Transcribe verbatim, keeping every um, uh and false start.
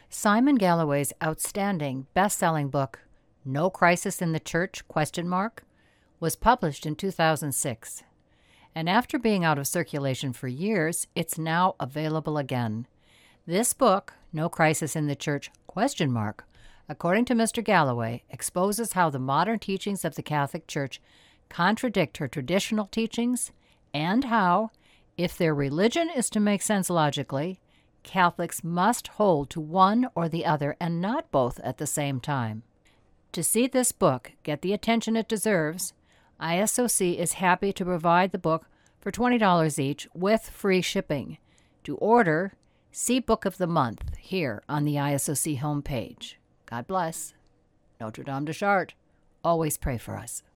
Simon Galloway's outstanding best-selling book, No Crisis in the Church, question mark, was published in two thousand six. And after being out of circulation for years, it's now available again. This book, No Crisis in the Church, question mark, according to Mister Galloway, exposes how the modern teachings of the Catholic Church contradict her traditional teachings and how, if their religion is to make sense logically, Catholics must hold to one or the other and not both at the same time. To see this book get the attention it deserves, I S O C is happy to provide the book for twenty dollars each with free shipping. To order, see Book of the Month here on the I S O C homepage. God bless. Notre Dame de Chartres. Always pray for us.